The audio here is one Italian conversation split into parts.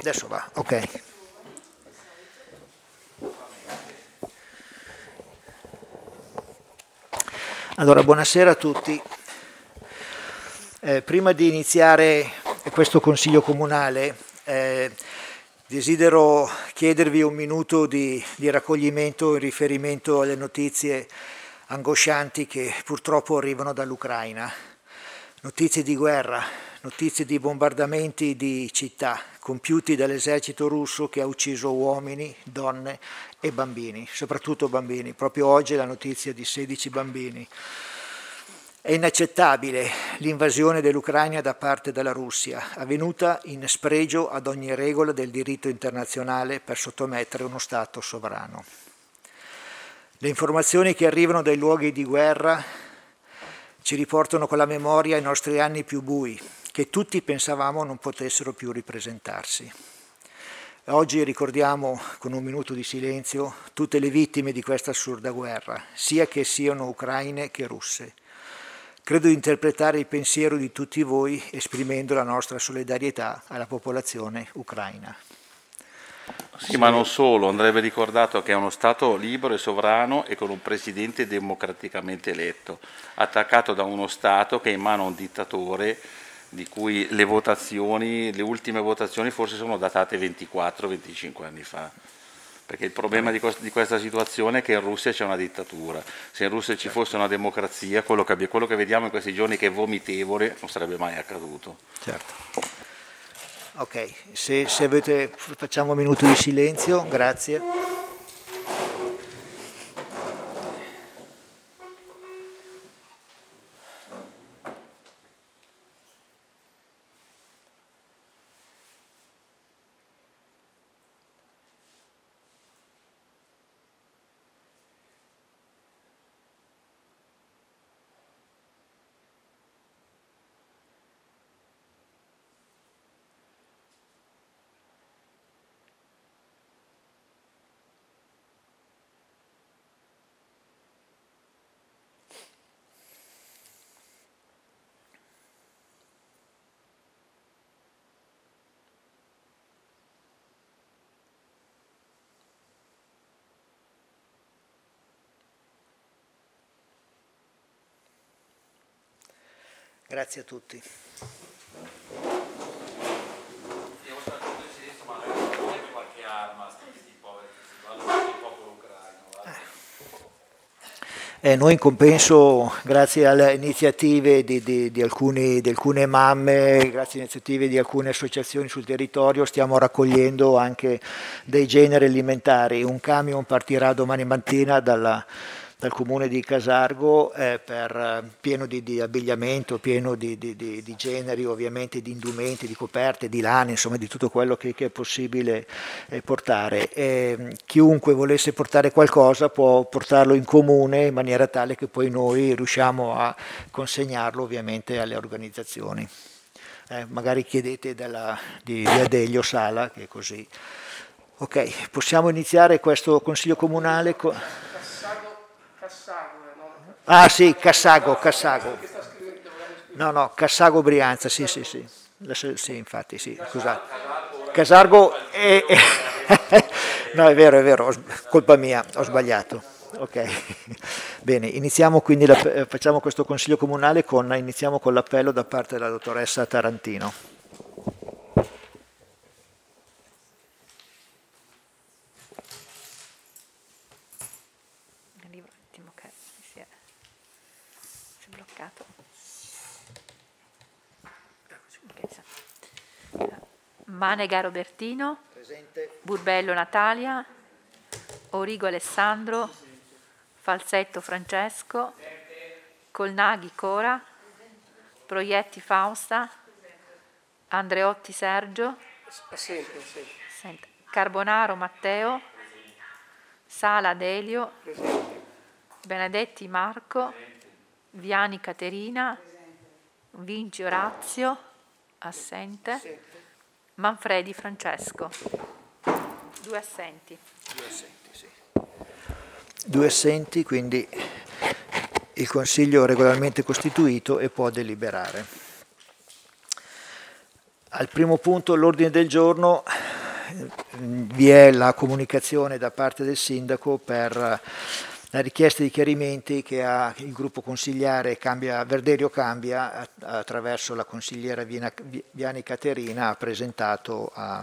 Adesso va, ok. Allora, buonasera a tutti. Prima di iniziare questo Consiglio Comunale, desidero chiedervi un minuto di raccoglimento in riferimento alle notizie angoscianti che purtroppo arrivano dall'Ucraina. Notizie di guerra, notizie di bombardamenti di città compiuti dall'esercito russo che ha ucciso uomini, donne e bambini, soprattutto bambini. Proprio oggi la notizia di 16 bambini. È inaccettabile l'invasione dell'Ucraina da parte della Russia, avvenuta in spregio ad ogni regola del diritto internazionale per sottomettere uno Stato sovrano. Le informazioni che arrivano dai luoghi di guerra ci riportano con la memoria ai nostri anni più bui, che tutti pensavamo non potessero più ripresentarsi. Oggi ricordiamo con un minuto di silenzio tutte le vittime di questa assurda guerra, sia che siano ucraine che russe. Credo di interpretare il pensiero di tutti voi esprimendo la nostra solidarietà alla popolazione ucraina. Sì, ma non solo, andrebbe ricordato che è uno Stato libero e sovrano e con un presidente democraticamente eletto, attaccato da uno Stato che è in mano a un dittatore di cui le ultime votazioni forse sono datate 24-25 anni fa. Perché il problema di questa situazione è che in Russia c'è una dittatura. Se in Russia ci fosse una democrazia, quello che vediamo in questi giorni che è vomitevole non sarebbe mai accaduto. Certo. Ok, se avete, facciamo un minuto di silenzio, grazie. Grazie a tutti. Noi in compenso, grazie alle iniziative di alcune mamme, grazie alle iniziative di alcune associazioni sul territorio, stiamo raccogliendo anche dei generi alimentari. Un camion partirà domani mattina dal comune di Casargo pieno di abbigliamento, pieno di generi, ovviamente di indumenti, di coperte, di lane, insomma di tutto quello che è possibile portare. Chiunque volesse portare qualcosa può portarlo in comune in maniera tale che poi noi riusciamo a consegnarlo ovviamente alle organizzazioni. Magari chiedete di Adelio Sala, che è così. Ok, possiamo iniziare questo Consiglio Comunale con... Ah sì, Cassago. No, Cassago Brianza, sì. Sì, infatti, sì, scusate. Casargo è... No, è vero, colpa mia, ho sbagliato. Ok, bene, iniziamo quindi, facciamo questo Consiglio Comunale, iniziamo con l'appello da parte della dottoressa Tarantino. Manega Robertino, presente. Burbello Natalia, Origo Alessandro, Falsetto Francesco, Colnaghi Cora, Proietti Fausta, Andreotti Sergio, Carbonaro Matteo, Sala Delio, Benedetti Marco, Viani Caterina, Vinci Orazio, assente, Manfredi Francesco. 2 assenti. Due assenti, quindi il Consiglio è regolarmente costituito e può deliberare. Al primo punto l'ordine del giorno vi è la comunicazione da parte del sindaco per la richiesta di chiarimenti che il gruppo consigliare Verderio Cambia, attraverso la consigliera Viani Caterina, ha presentato a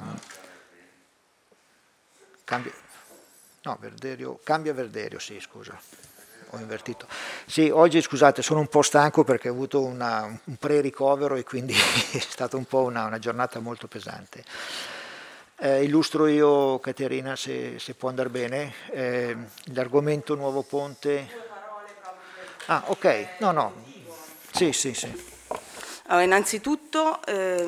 Cambia Verderio, sì, scusa. Ho invertito. Sì, oggi scusate, sono un po' stanco perché ho avuto un pre-ricovero e quindi è stata un po' una giornata molto pesante. Illustro io, Caterina, se può andare bene. L'argomento nuovo ponte. Ah, ok, no. Sì. Allora, innanzitutto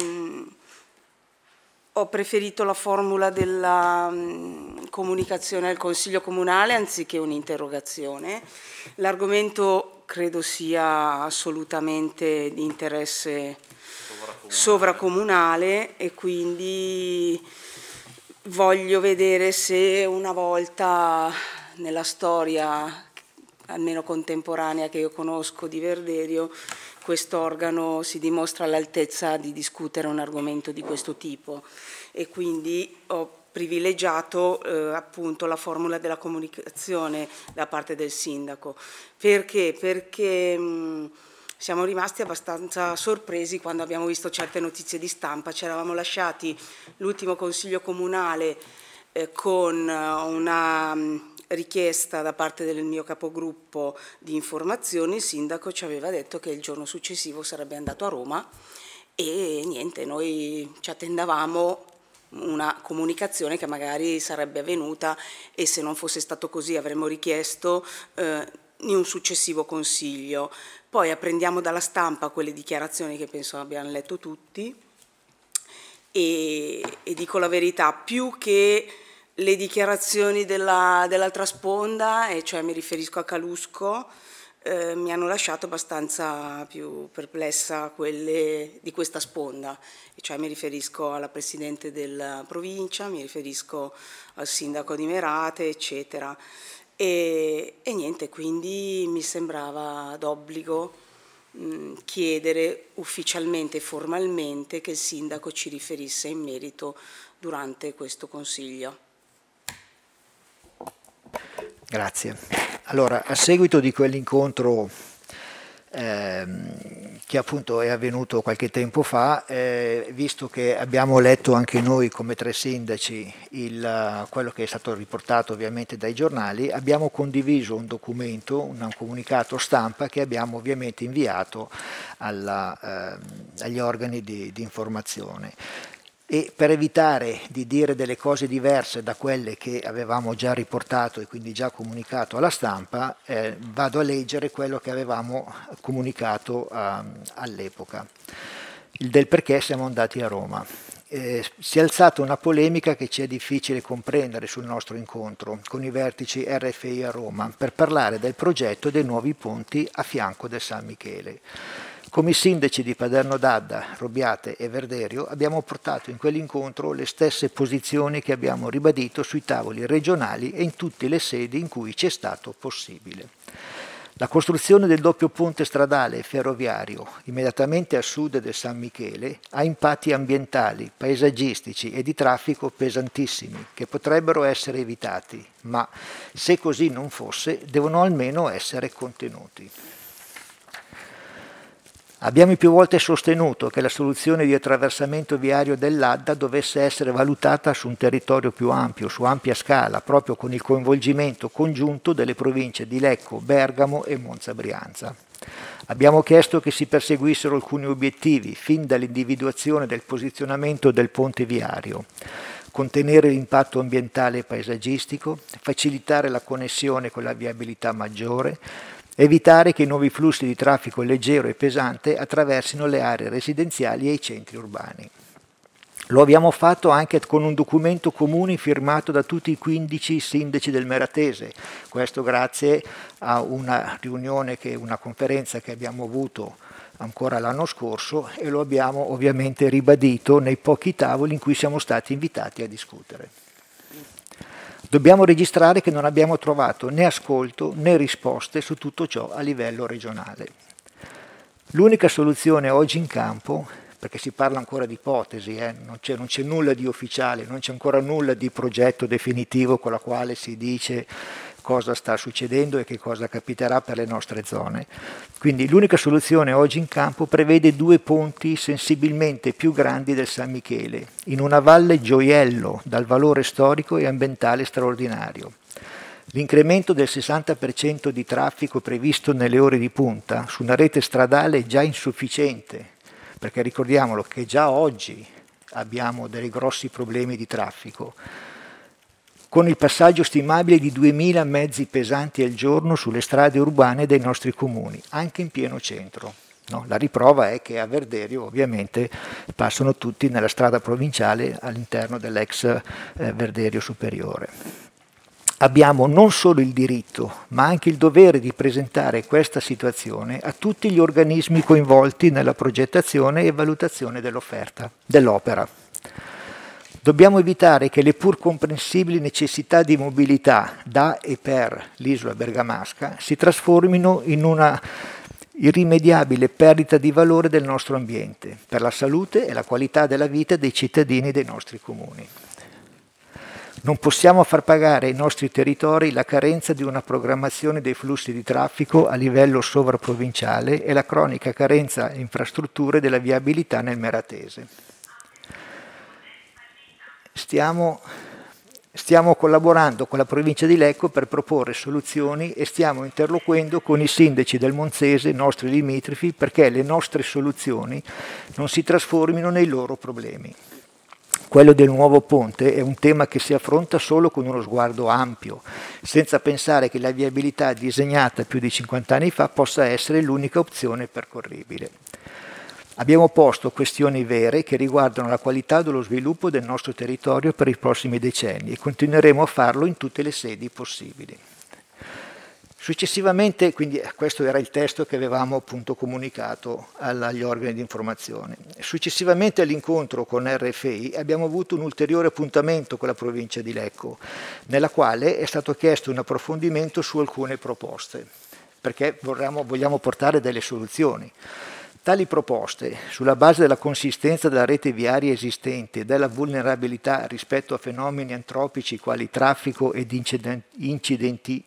ho preferito la formula della comunicazione al Consiglio Comunale anziché un'interrogazione. L'argomento credo sia assolutamente di interesse sovracomunale e quindi voglio vedere se una volta nella storia, almeno contemporanea che io conosco di Verderio, quest'organo si dimostra all'altezza di discutere un argomento di questo tipo e quindi ho privilegiato appunto la formula della comunicazione da parte del sindaco. Perché? Perché siamo rimasti abbastanza sorpresi quando abbiamo visto certe notizie di stampa. Ci eravamo lasciati l'ultimo consiglio comunale con una richiesta da parte del mio capogruppo di informazioni. Il sindaco ci aveva detto che il giorno successivo sarebbe andato a Roma e niente, noi ci attendavamo una comunicazione che magari sarebbe avvenuta e se non fosse stato così avremmo richiesto in un successivo consiglio. Poi apprendiamo dalla stampa quelle dichiarazioni che penso abbiamo letto tutti e dico la verità, più che le dichiarazioni dell'altra sponda, e cioè mi riferisco a Calusco, mi hanno lasciato abbastanza più perplessa quelle di questa sponda, e cioè mi riferisco alla Presidente della provincia, mi riferisco al Sindaco di Merate, eccetera. E niente, quindi mi sembrava d'obbligo chiedere ufficialmente e formalmente che il Sindaco ci riferisse in merito durante questo Consiglio. Grazie. Allora, a seguito di quell'incontro che appunto è avvenuto qualche tempo fa, visto che abbiamo letto anche noi come 3 sindaci quello che è stato riportato ovviamente dai giornali, abbiamo condiviso un documento, un comunicato stampa che abbiamo ovviamente inviato agli organi di informazione. E per evitare di dire delle cose diverse da quelle che avevamo già riportato e quindi già comunicato alla stampa, vado a leggere quello che avevamo comunicato all'epoca, il del perché siamo andati a Roma. Si è alzata una polemica che ci è difficile comprendere sul nostro incontro con i vertici RFI a Roma per parlare del progetto dei nuovi ponti a fianco del San Michele. Come sindaci di Paderno d'Adda, Robbiate e Verderio abbiamo portato in quell'incontro le stesse posizioni che abbiamo ribadito sui tavoli regionali e in tutte le sedi in cui ci è stato possibile. La costruzione del doppio ponte stradale e ferroviario immediatamente a sud del San Michele ha impatti ambientali, paesaggistici e di traffico pesantissimi che potrebbero essere evitati, ma se così non fosse devono almeno essere contenuti. Abbiamo più volte sostenuto che la soluzione di attraversamento viario dell'Adda dovesse essere valutata su un territorio più ampio, su ampia scala, proprio con il coinvolgimento congiunto delle province di Lecco, Bergamo e Monza Brianza. Abbiamo chiesto che si perseguissero alcuni obiettivi, fin dall'individuazione del posizionamento del ponte viario: contenere l'impatto ambientale e paesaggistico, facilitare la connessione con la viabilità maggiore, evitare che i nuovi flussi di traffico leggero e pesante attraversino le aree residenziali e i centri urbani. Lo abbiamo fatto anche con un documento comune firmato da tutti i 15 sindaci del Meratese, questo grazie a una riunione, una conferenza che abbiamo avuto ancora l'anno scorso, e lo abbiamo ovviamente ribadito nei pochi tavoli in cui siamo stati invitati a discutere. Dobbiamo registrare che non abbiamo trovato né ascolto né risposte su tutto ciò a livello regionale. L'unica soluzione oggi in campo perché si parla ancora di ipotesi, non c'è nulla di ufficiale, non c'è ancora nulla di progetto definitivo con la quale si dice cosa sta succedendo e che cosa capiterà per le nostre zone. Quindi l'unica soluzione oggi in campo prevede 2 ponti sensibilmente più grandi del San Michele, in una valle gioiello dal valore storico e ambientale straordinario. L'incremento del 60% di traffico previsto nelle ore di punta su una rete stradale è già insufficiente, perché ricordiamolo che già oggi abbiamo dei grossi problemi di traffico, con il passaggio stimabile di 2000 mezzi pesanti al giorno sulle strade urbane dei nostri comuni, anche in pieno centro. No? La riprova è che a Verderio ovviamente passano tutti nella strada provinciale all'interno dell'ex Verderio Superiore. Abbiamo non solo il diritto, ma anche il dovere di presentare questa situazione a tutti gli organismi coinvolti nella progettazione e valutazione dell'opera. Dobbiamo evitare che le pur comprensibili necessità di mobilità da e per l'isola bergamasca si trasformino in una irrimediabile perdita di valore del nostro ambiente, per la salute e la qualità della vita dei cittadini dei nostri comuni. Non possiamo far pagare ai nostri territori la carenza di una programmazione dei flussi di traffico a livello sovraprovinciale e la cronica carenza di infrastrutture della viabilità nel Meratese. Stiamo collaborando con la provincia di Lecco per proporre soluzioni e stiamo interloquendo con i sindaci del Monzese, nostri limitrofi, perché le nostre soluzioni non si trasformino nei loro problemi. Quello del nuovo ponte è un tema che si affronta solo con uno sguardo ampio, senza pensare che la viabilità disegnata più di 50 anni fa possa essere l'unica opzione percorribile. Abbiamo posto questioni vere che riguardano la qualità dello sviluppo del nostro territorio per i prossimi decenni e continueremo a farlo in tutte le sedi possibili. Successivamente, quindi questo era il testo che avevamo appunto comunicato agli organi di informazione. Successivamente all'incontro con RFI abbiamo avuto un ulteriore appuntamento con la provincia di Lecco, nella quale è stato chiesto un approfondimento su alcune proposte, perché vogliamo portare delle soluzioni. Tali proposte, sulla base della consistenza della rete viaria esistente e della vulnerabilità rispetto a fenomeni antropici quali traffico ed incidentali,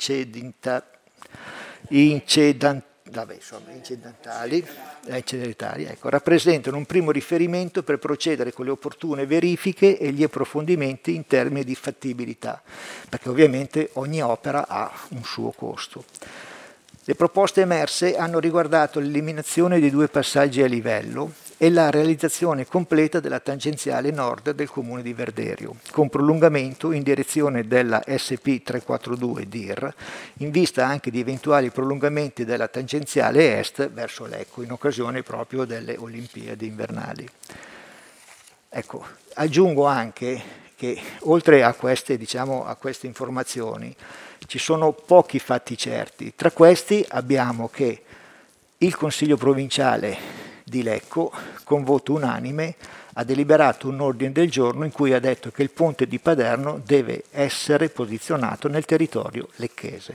ecco, rappresentano un primo riferimento per procedere con le opportune verifiche e gli approfondimenti in termini di fattibilità, perché ovviamente ogni opera ha un suo costo. Le proposte emerse hanno riguardato l'eliminazione di 2 passaggi a livello e la realizzazione completa della tangenziale nord del comune di Verderio, con prolungamento in direzione della SP 342 DIR, in vista anche di eventuali prolungamenti della tangenziale est verso Lecco, in occasione proprio delle Olimpiadi invernali. Ecco, aggiungo anche che oltre a queste informazioni ci sono pochi fatti certi. Tra questi abbiamo che il Consiglio provinciale di Lecco, con voto unanime, ha deliberato un ordine del giorno in cui ha detto che il ponte di Paderno deve essere posizionato nel territorio lecchese.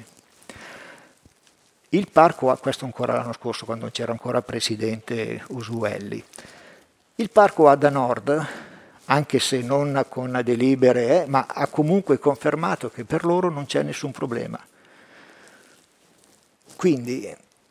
Il parco, questo ancora l'anno scorso quando c'era ancora presidente Usuelli, il parco Adda Nord, anche se non con delibere, ma ha comunque confermato che per loro non c'è nessun problema. Quindi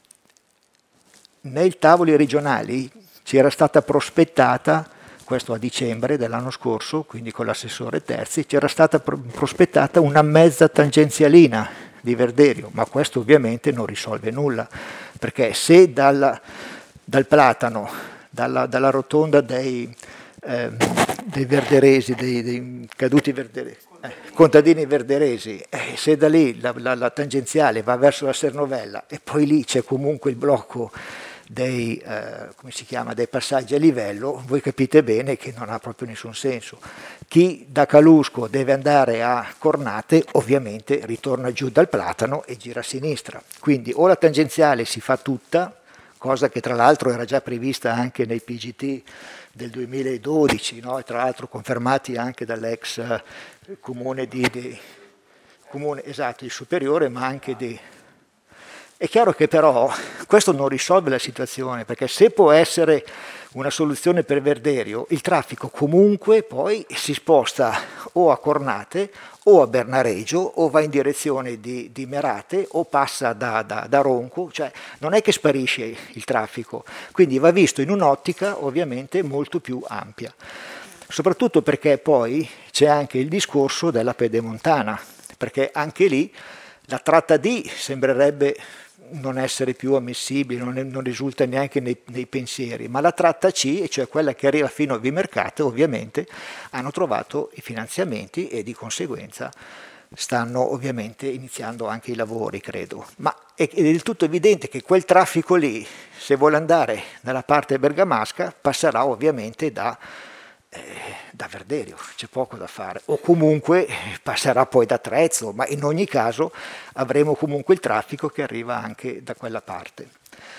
nei tavoli regionali ci era stata prospettata, questo a dicembre dell'anno scorso, quindi con l'assessore Terzi, c'era stata prospettata una mezza tangenzialina di Verderio, ma questo ovviamente non risolve nulla, perché se dal Platano, dalla rotonda dei verderesi, dei caduti verderesi, contadini verderesi, se da lì la tangenziale va verso la Sernovella e poi lì c'è comunque il blocco dei passaggi a livello, voi capite bene che non ha proprio nessun senso. Chi da Calusco deve andare a Cornate ovviamente ritorna giù dal Platano e gira a sinistra, quindi o la tangenziale si fa tutta, cosa che tra l'altro era già prevista anche nei PGT del 2012, no? E tra l'altro confermati anche dall'ex comune di Superiore, ma anche È chiaro che però questo non risolve la situazione, perché se può essere una soluzione per Verderio, il traffico comunque poi si sposta o a Cornate o a Bernareggio o va in direzione di Merate o passa da Ronco, cioè non è che sparisce il traffico, quindi va visto in un'ottica ovviamente molto più ampia, soprattutto perché poi c'è anche il discorso della pedemontana, perché anche lì la tratta D sembrerebbe non essere più ammissibile, non risulta neanche nei pensieri, ma la tratta C, cioè quella che arriva fino a Vimercate, ovviamente hanno trovato i finanziamenti e di conseguenza stanno ovviamente iniziando anche i lavori, credo. Ma è del tutto evidente che quel traffico lì, se vuole andare dalla parte bergamasca, passerà ovviamente da Verderio, c'è poco da fare, o comunque passerà poi da Trezzo, ma in ogni caso avremo comunque il traffico che arriva anche da quella parte.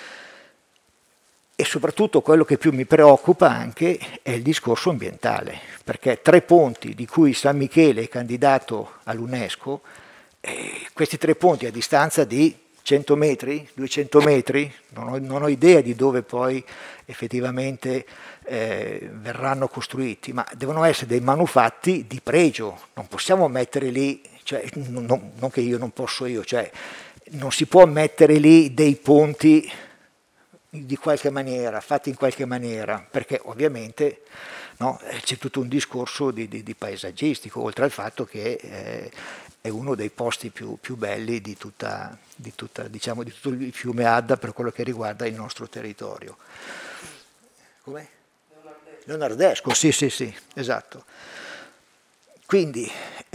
E soprattutto quello che più mi preoccupa anche è il discorso ambientale, perché 3 ponti di cui San Michele è candidato all'UNESCO, questi 3 ponti a distanza di 100 metri, 200 metri, non ho idea di dove poi effettivamente verranno costruiti, ma devono essere dei manufatti di pregio, non possiamo mettere lì, cioè, non che io non posso cioè non si può mettere lì dei ponti di qualche maniera, fatti in qualche maniera, perché ovviamente no, c'è tutto un discorso di paesaggistico, oltre al fatto che è uno dei posti più belli di tutto il fiume Adda per quello che riguarda il nostro territorio. Com'è? Leonardesco, sì, esatto. Quindi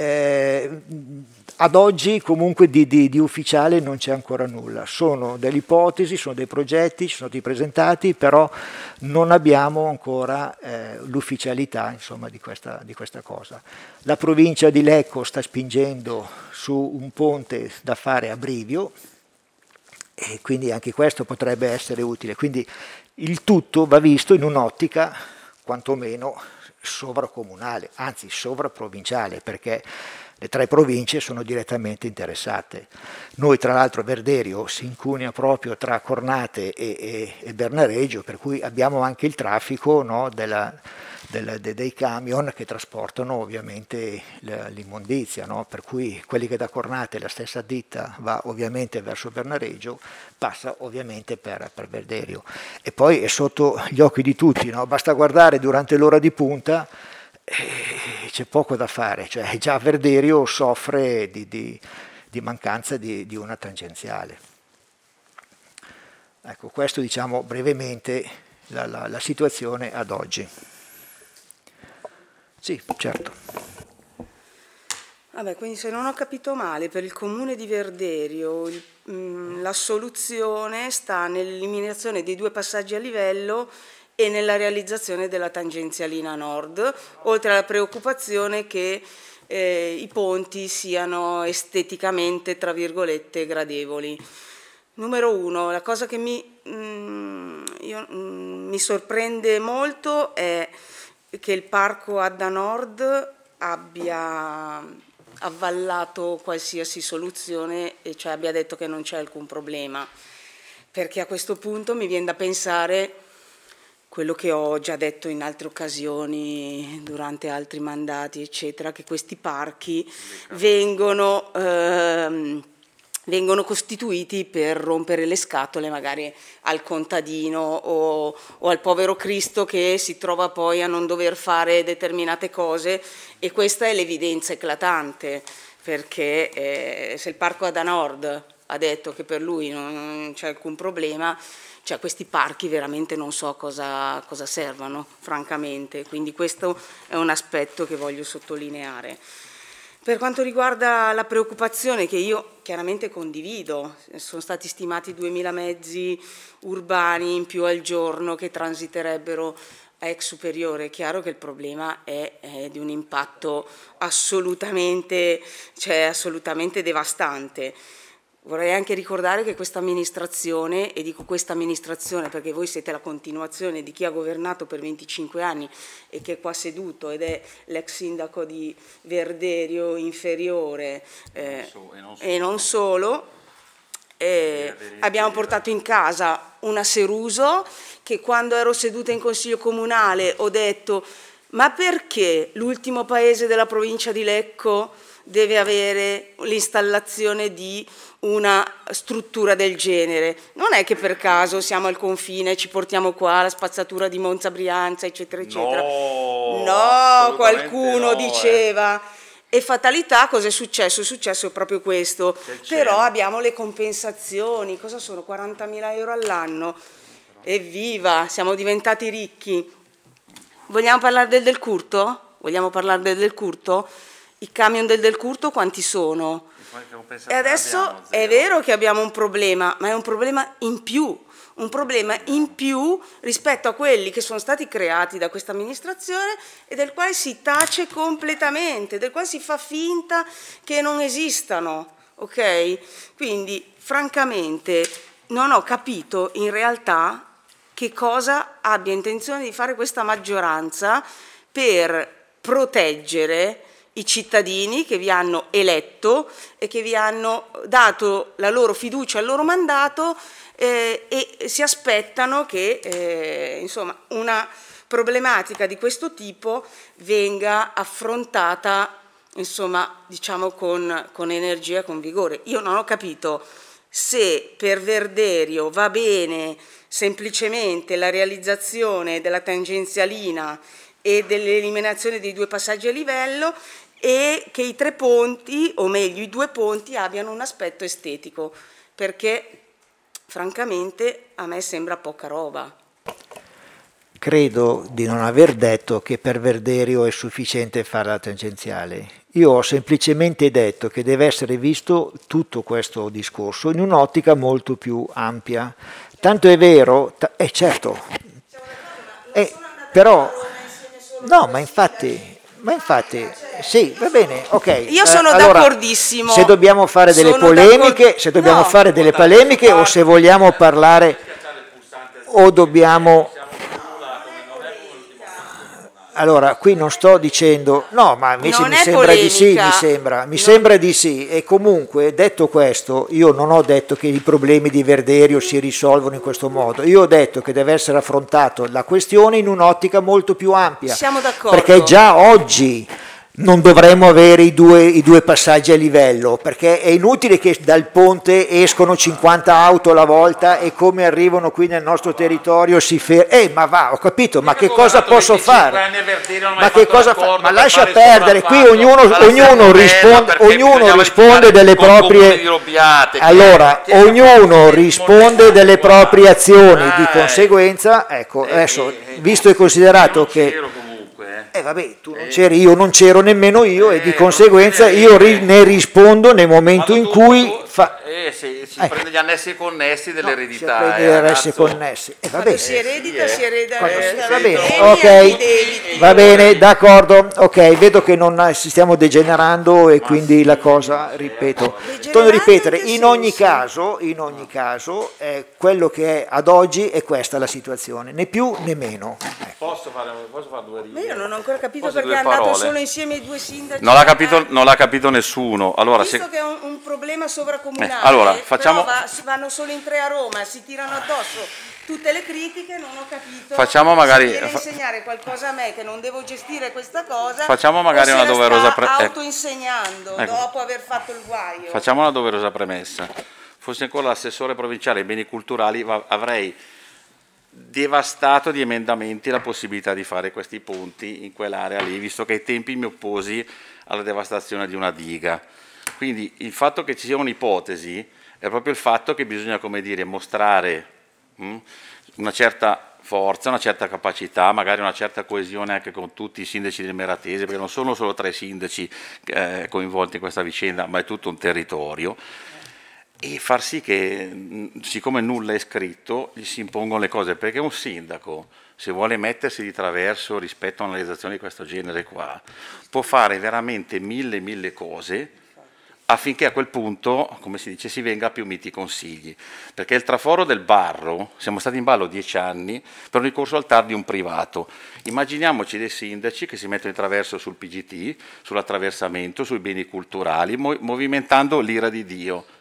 ad oggi comunque di ufficiale non c'è ancora nulla, sono delle ipotesi, sono dei progetti, ci sono stati presentati, però non abbiamo ancora l'ufficialità insomma, di questa cosa. La provincia di Lecco sta spingendo su un ponte da fare a Brivio e quindi anche questo potrebbe essere utile, quindi il tutto va visto in un'ottica quantomeno sovracomunale, anzi sovraprovinciale, perché le 3 province sono direttamente interessate. Noi tra l'altro Verderio si incunea proprio tra Cornate e Bernareggio, per cui abbiamo anche il traffico no, dei camion che trasportano ovviamente l'immondizia, no? Per cui quelli che da Cornate la stessa ditta va ovviamente verso Bernareggio, passa ovviamente per Verderio. E poi è sotto gli occhi di tutti, no? Basta guardare durante l'ora di punta, c'è poco da fare, cioè già Verderio soffre di mancanza di una tangenziale. Ecco, questo diciamo brevemente la situazione ad oggi. Sì, certo. Vabbè, quindi se non ho capito male, per il comune di Verderio la soluzione sta nell'eliminazione dei 2 passaggi a livello e nella realizzazione della tangenzialina nord, oltre alla preoccupazione che i ponti siano esteticamente, tra virgolette, gradevoli. Numero 1, la cosa che mi sorprende molto è che il parco Adda Nord abbia avvallato qualsiasi soluzione e cioè abbia detto che non c'è alcun problema, perché a questo punto mi viene da pensare quello che ho già detto in altre occasioni durante altri mandati eccetera, che questi parchi vengono costituiti per rompere le scatole magari al contadino o al povero Cristo che si trova poi a non dover fare determinate cose, e questa è l'evidenza eclatante, perché se il parco Adda Nord ha detto che per lui non c'è alcun problema, cioè questi parchi veramente non so cosa servano francamente, quindi questo è un aspetto che voglio sottolineare. Per quanto riguarda la preoccupazione, che io chiaramente condivido, sono stati stimati 2000 mezzi urbani in più al giorno che transiterebbero a ex superiore, è chiaro che il problema è di un impatto assolutamente devastante. Vorrei anche ricordare che questa amministrazione, e dico questa amministrazione perché voi siete la continuazione di chi ha governato per 25 anni e che è qua seduto ed è l'ex sindaco di Verderio inferiore e non solo, abbiamo portato in casa una Seruso che quando ero seduta in Consiglio Comunale ho detto: ma perché l'ultimo paese della provincia di Lecco deve avere l'installazione di una struttura del genere? Non è che per caso siamo al confine, ci portiamo qua la spazzatura di Monza Brianza, eccetera, eccetera. No, qualcuno diceva. E fatalità, cosa è successo? È successo proprio questo. Però abbiamo le compensazioni, cosa sono? 40.000 euro all'anno. Evviva, siamo diventati ricchi. Vogliamo parlare del Curto? Vogliamo parlare del Curto? I camion del Curto quanti sono? E adesso è vero che abbiamo un problema, ma è un problema in più. Un problema in più rispetto a quelli che sono stati creati da questa amministrazione e del quale si tace completamente, del quale si fa finta che non esistano, ok? Quindi, francamente, non ho capito in realtà che cosa abbia intenzione di fare questa maggioranza per proteggere i cittadini che vi hanno eletto e che vi hanno dato la loro fiducia, il loro mandato, e si aspettano che insomma, una problematica di questo tipo venga affrontata, insomma, diciamo con energia, con vigore. Io non ho capito se per Verderio va bene semplicemente la realizzazione della tangenzialina e dell'eliminazione dei 2 passaggi a livello e che i 3 ponti, o meglio i 2 ponti, abbiano un aspetto estetico, perché francamente a me sembra poca roba. Credo di non aver detto che per Verderio è sufficiente fare la tangenziale. Io ho semplicemente detto che deve essere visto tutto questo discorso in un'ottica molto più ampia. Tanto è vero, certo, però, no, ma infatti, sì, va bene, ok. Io sono allora, d'accordissimo. Se dobbiamo fare delle polemiche, o se vogliamo parlare, o dobbiamo... Allora, qui non sto dicendo, no, ma invece mi sembra di sì, mi sembra di sì, e comunque, detto questo, io non ho detto che i problemi di Verderio si risolvono in questo modo, io ho detto che deve essere affrontato la questione in un'ottica molto più ampia. Siamo d'accordo. Perché già oggi non dovremmo avere i due passaggi a livello, perché è inutile che dal ponte escono 50 auto alla volta e come arrivano qui nel nostro territorio si fermano. Ma va, ho capito, ma che cosa posso fare? Ma che cosa fa? Ma lascia perdere, qui ognuno risponde delle proprie... Allora, ognuno risponde delle proprie azioni, di conseguenza, ecco, adesso, visto e considerato che... vabbè, tu non c'eri, io non c'ero nemmeno io e di conseguenza io ne rispondo nel momento in cui si prende gli annessi e connessi dell'eredità. Si prende gli annessi e connessi. Vabbè, si eredita, si ereda. Va bene, ok, va bene, d'accordo, ok, vedo che non si stiamo degenerando e quindi la cosa, ripeto, torno a ripetere, in ogni caso, quello che è ad oggi è questa la situazione, né più né meno. Posso fare 2 righe? Ma io non ho ancora capito perché è andato solo insieme i 2 sindaci. Non l'ha capito nessuno. Allora, visto che è un problema sovracomunale, allora, facciamo... vanno solo in 3 a Roma, si tirano addosso tutte le critiche, non ho capito. Facciamo magari... Se viene a insegnare qualcosa a me che non devo gestire questa cosa, facciamo magari una doverosa autoinsegnando dopo aver fatto il guaio. Facciamo una doverosa premessa. Fossi ancora l'assessore provinciale ai beni culturali, avrei devastato di emendamenti la possibilità di fare questi ponti in quell'area lì, visto che ai tempi mi opposi alla devastazione di una diga. Quindi il fatto che ci sia un'ipotesi è proprio il fatto che bisogna, come dire, mostrare una certa forza, una certa capacità, magari una certa coesione anche con tutti i sindaci del Meratese, perché non sono solo 3 sindaci coinvolti in questa vicenda, ma è tutto un territorio, e far sì che, siccome nulla è scritto, gli si impongono le cose, perché un sindaco, se vuole mettersi di traverso rispetto a una realizzazione di questo genere qua, può fare veramente mille cose affinché a quel punto, come si dice, si venga a più miti consigli. Perché il traforo del Barro, siamo stati in ballo 10 anni per un ricorso al TAR di un privato. Immaginiamoci dei sindaci che si mettono in traverso sul PGT, sull'attraversamento, sui beni culturali, movimentando l'ira di Dio.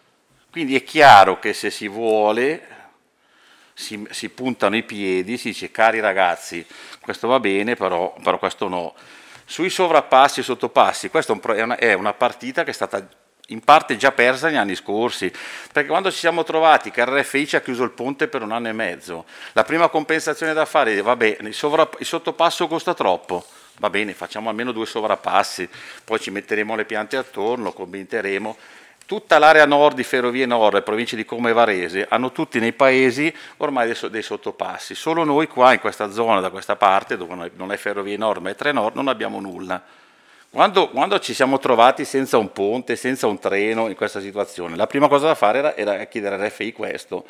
Quindi è chiaro che se si vuole si puntano i piedi, si dice cari ragazzi, questo va bene, però questo no. Sui sovrappassi e sottopassi, questa è una partita che è stata in parte già persa negli anni scorsi, perché quando ci siamo trovati che il RFI ci ha chiuso il ponte per 1 anno e mezzo, la prima compensazione da fare è vabbè, il sottopasso costa troppo, va bene, facciamo almeno 2 sovrappassi, poi ci metteremo le piante attorno, commenteremo. Tutta l'area nord di Ferrovie Nord e province di Como e Varese hanno tutti nei paesi ormai dei sottopassi, solo noi qua in questa zona, da questa parte, dove non è Ferrovie Nord ma è Trenord, non abbiamo nulla. Quando ci siamo trovati senza un ponte, senza un treno in questa situazione, la prima cosa da fare era chiedere al RFI questo.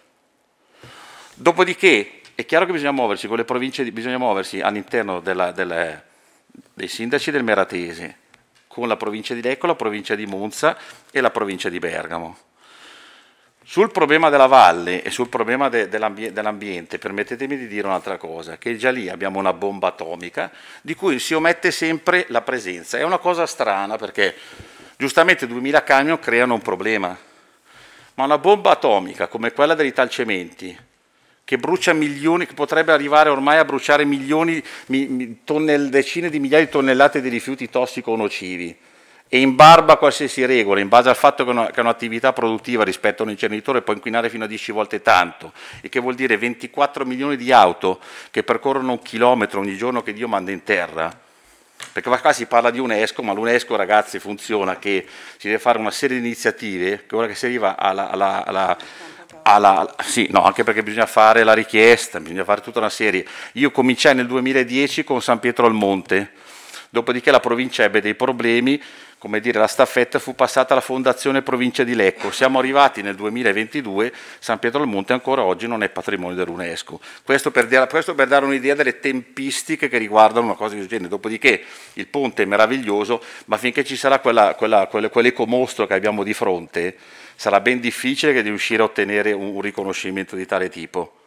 Dopodiché è chiaro che bisogna muoversi con le province, bisogna muoversi all'interno dei sindaci del Meratese, con la provincia di Lecco, la provincia di Monza e la provincia di Bergamo. Sul problema della valle e sul problema dell'ambiente, permettetemi di dire un'altra cosa, che già lì abbiamo una bomba atomica di cui si omette sempre la presenza. È una cosa strana perché giustamente 2000 camion creano un problema, ma una bomba atomica come quella degli Italcementi, che brucia milioni, che potrebbe arrivare ormai a bruciare decine di migliaia di tonnellate di rifiuti tossici o nocivi, e in barba a qualsiasi regola, in base al fatto che è un'attività produttiva rispetto a un inceneritore può inquinare fino a 10 volte tanto, e che vuol dire 24 milioni di auto che percorrono 1 chilometro ogni giorno che Dio manda in terra, perché qua si parla di UNESCO, ma l'UNESCO, ragazzi, funziona che si deve fare una serie di iniziative, che ora che si arriva sì, no, anche perché bisogna fare la richiesta, bisogna fare tutta una serie. Io cominciai nel 2010 con San Pietro al Monte, dopodiché la provincia ebbe dei problemi, come dire, la staffetta fu passata alla Fondazione Provincia di Lecco, siamo arrivati nel 2022, San Pietro al Monte ancora oggi non è patrimonio dell'UNESCO. Questo per dare un'idea delle tempistiche che riguardano una cosa del genere. Dopodiché il ponte è meraviglioso, ma finché ci sarà quell'ecomostro che abbiamo di fronte, sarà ben difficile di riuscire a ottenere un riconoscimento di tale tipo.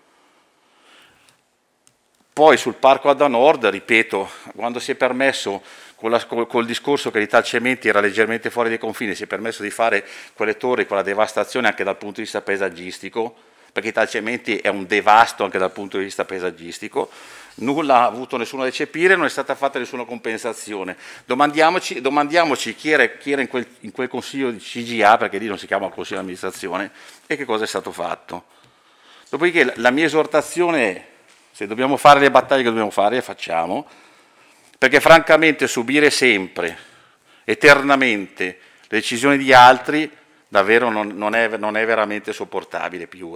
Poi sul parco Adda Nord, ripeto, quando si è permesso, col discorso che l'Italcementi era leggermente fuori dai confini, si è permesso di fare quelle torri, quella devastazione anche dal punto di vista paesaggistico, perché Italcementi è un devasto anche dal punto di vista paesaggistico, nulla ha avuto nessuno a recepire, non è stata fatta nessuna compensazione. Domandiamoci chi era in quel consiglio di CGA, perché lì non si chiama consiglio di amministrazione, e che cosa è stato fatto. Dopodiché la mia esortazione è: se dobbiamo fare le battaglie che dobbiamo fare, le facciamo, perché francamente subire sempre, eternamente, le decisioni di altri, davvero non è veramente sopportabile più.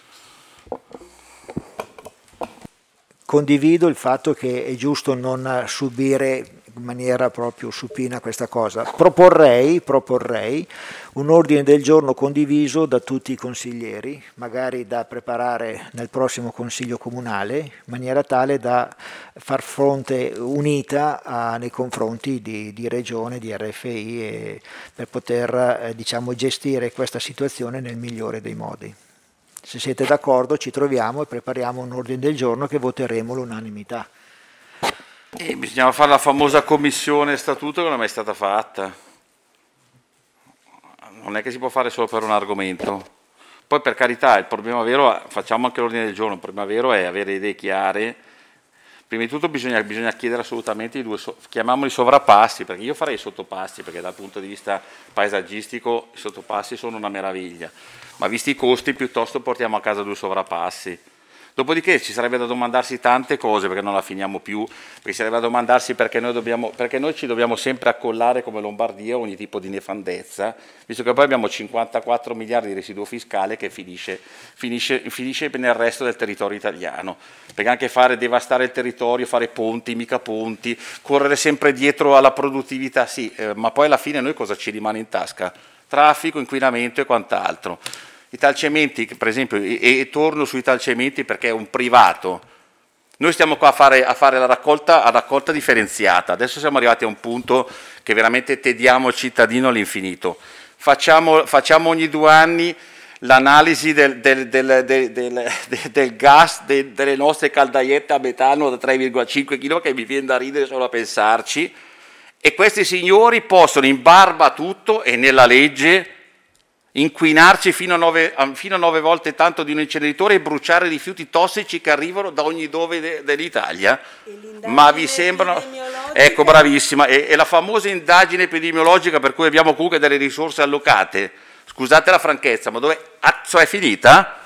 Condivido il fatto che è giusto non subire in maniera proprio supina questa cosa. Proporrei un ordine del giorno condiviso da tutti i consiglieri, magari da preparare nel prossimo Consiglio Comunale, in maniera tale da far fronte unita nei confronti di Regione, di RFI, e per poter gestire questa situazione nel migliore dei modi. Se siete d'accordo ci troviamo e prepariamo un ordine del giorno che voteremo all'unanimità. Bisognava fare la famosa commissione statuto che non è mai stata fatta. Non è che si può fare solo per un argomento. Poi per carità, il problema vero, facciamo anche l'ordine del giorno, il problema vero è avere idee chiare. Prima di tutto bisogna chiedere assolutamente chiamiamoli sovrappassi, perché io farei i sottopassi, perché dal punto di vista paesaggistico i sottopassi sono una meraviglia, ma visti i costi piuttosto portiamo a casa 2 sovrappassi. Dopodiché ci sarebbe da domandarsi tante cose, perché non la finiamo più, perché ci sarebbe da domandarsi perché noi ci dobbiamo sempre accollare come Lombardia a ogni tipo di nefandezza, visto che poi abbiamo 54 miliardi di residuo fiscale che finisce nel resto del territorio italiano, perché anche devastare il territorio, fare ponti, mica ponti, correre sempre dietro alla produttività, sì, ma poi alla fine noi cosa ci rimane in tasca? Traffico, inquinamento e quant'altro. Italcementi, per esempio, e torno sui Italcementi perché è un privato. Noi stiamo qua a fare la raccolta differenziata. Adesso siamo arrivati a un punto che veramente tediamo il cittadino all'infinito. Facciamo ogni 2 anni l'analisi del gas delle nostre caldaiette a metano da 3,5 kg, che mi viene da ridere solo a pensarci, e questi signori possono, in barba a tutto e nella legge, inquinarci fino a 9 volte tanto di un inceneritore e bruciare rifiuti tossici che arrivano da ogni dove dell'Italia? Ma vi sembrano? Ecco, bravissima. E la famosa indagine epidemiologica per cui abbiamo comunque delle risorse allocate, scusate la franchezza, ma dove è finita?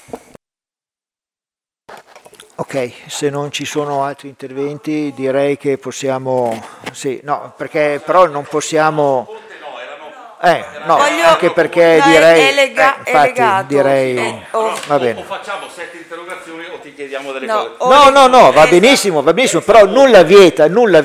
Ok, se non ci sono altri interventi direi che possiamo, sì, no, perché però non possiamo, no, anche perché direi, infatti legato. direi, va bene. O facciamo 7 interrogazioni o ti chiediamo delle no, cose. No, va benissimo, però nulla vieta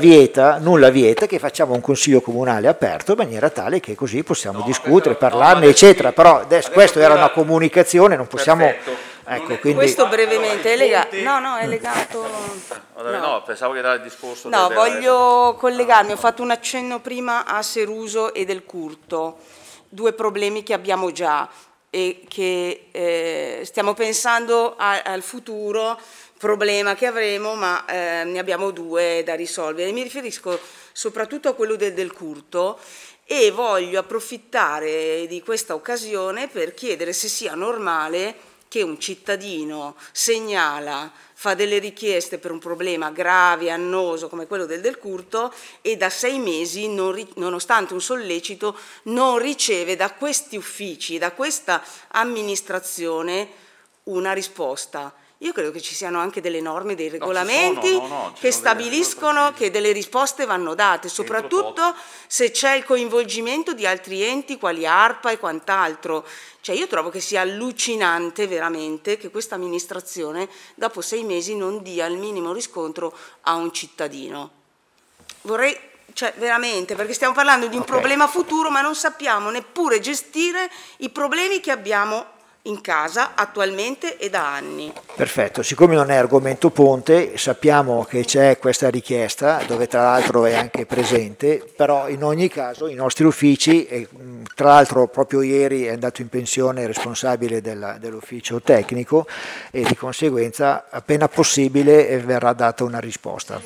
che facciamo un consiglio comunale aperto in maniera tale che così possiamo discutere, parlarne, eccetera, però adesso questa era una comunicazione, non possiamo... Perfetto. Ecco, quindi... Questo brevemente è legato. No, è legato. No, pensavo che era il discorso. No, voglio collegarmi. Ho fatto un accenno prima a Seruso e del Curto, 2 problemi che abbiamo già e che stiamo pensando al futuro problema che avremo, ma ne abbiamo 2 da risolvere. Mi riferisco soprattutto a quello del Curto e voglio approfittare di questa occasione per chiedere se sia normale che un cittadino segnala, fa delle richieste per un problema grave, annoso come quello del Curto e da 6 mesi, nonostante un sollecito, non riceve da questi uffici, da questa amministrazione una risposta. Io credo che ci siano anche delle norme, dei regolamenti che stabiliscono che delle risposte vanno date, soprattutto se c'è il coinvolgimento di altri enti quali ARPA e quant'altro. Cioè io trovo che sia allucinante veramente che questa amministrazione dopo 6 mesi non dia il minimo riscontro a un cittadino. Vorrei, cioè veramente, perché stiamo parlando di un problema futuro ma non sappiamo neppure gestire i problemi che abbiamo in casa attualmente e da anni. Perfetto, siccome non è argomento ponte, sappiamo che c'è questa richiesta, dove tra l'altro è anche presente, però in ogni caso i nostri uffici, e tra l'altro proprio ieri è andato in pensione il responsabile dell'ufficio tecnico e di conseguenza appena possibile verrà data una risposta.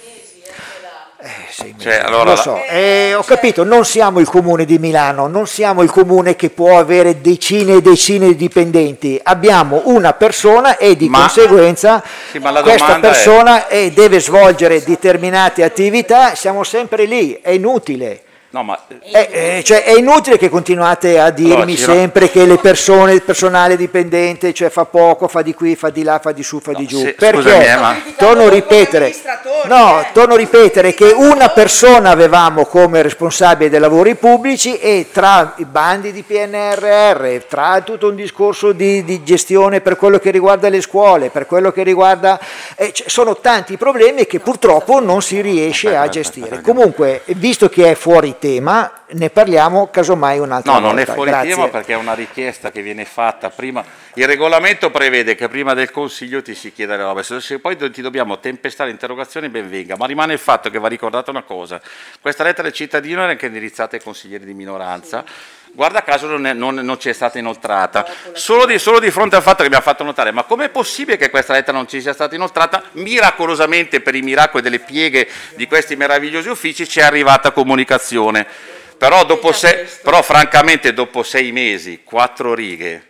Lo so, ho capito, non siamo il comune di Milano, non siamo il comune che può avere decine e decine di dipendenti, abbiamo una persona e di conseguenza questa persona deve svolgere determinate attività, siamo sempre lì, è inutile. No, ma... cioè è inutile che continuate a dirmi sempre che le persone, il personale dipendente, cioè fa poco, fa di qui, fa di là, fa di su, fa di giù. Perché torno a ripetere che una persona avevamo come responsabile dei lavori pubblici e tra i bandi di PNRR, tra tutto un discorso di gestione per quello che riguarda le scuole, per quello che riguarda... sono tanti problemi che purtroppo non si riesce a gestire. Comunque, visto che è fuori tema, ne parliamo casomai un'altra volta. No, non è fuori tema perché è una richiesta che viene fatta prima. Il regolamento prevede che prima del Consiglio ti si chieda le robe, se poi ti dobbiamo tempestare interrogazioni ben venga, ma rimane il fatto che va ricordata una cosa: questa lettera del cittadino era anche indirizzata ai consiglieri di minoranza. Guarda caso non ci è stata inoltrata, solo di fronte al fatto che abbiamo fatto notare, ma com'è possibile che questa lettera non ci sia stata inoltrata? Miracolosamente, per i miracoli delle pieghe di questi meravigliosi uffici, ci è arrivata comunicazione, però francamente dopo 6 mesi, 4 righe,